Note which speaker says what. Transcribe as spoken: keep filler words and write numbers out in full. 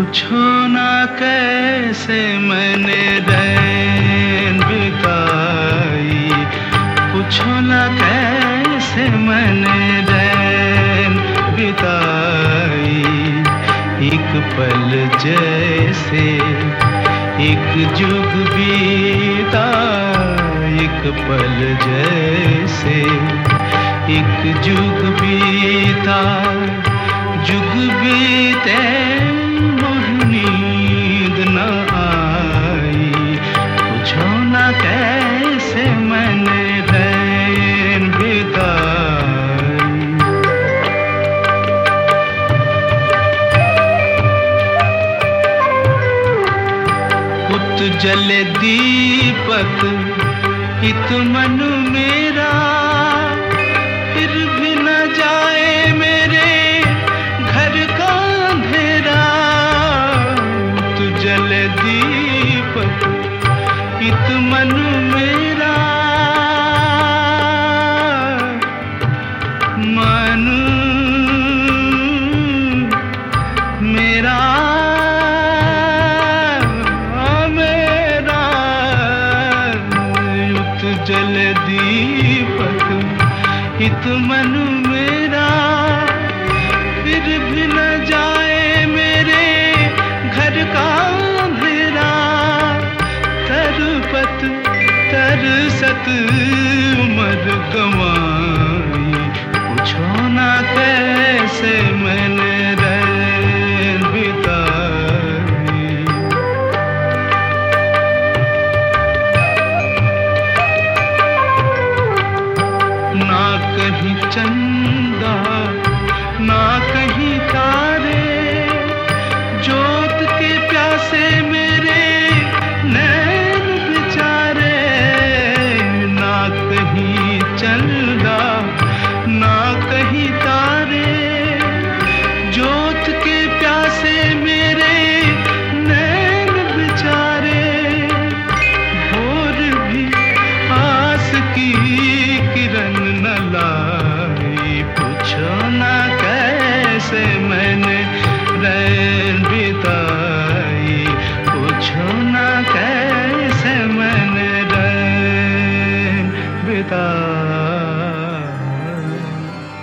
Speaker 1: पूछो ना कैसे मैंने रैन बिताई, पूछो ना कैसे मैंने रैन बिताई। एक पल जैसे एक जुग बीता, एक पल जैसे एक जुग बीता। जुग बीते नींद न आई, पूछो ना कैसे मैंने रैन बिताई। उत जले दीपक इत मन मेरा, फिर भी न जाए मेरे घर का अंधेरा। तू जले दीपक इत मन मेरा, मन मेरा मेरा। उत जले दीपक इत मन मेरा, फिर भी न जाए मेरे घर का अंधेरा। तरपत तरसत उम्र कमाई, पूछो ना कैसे मैं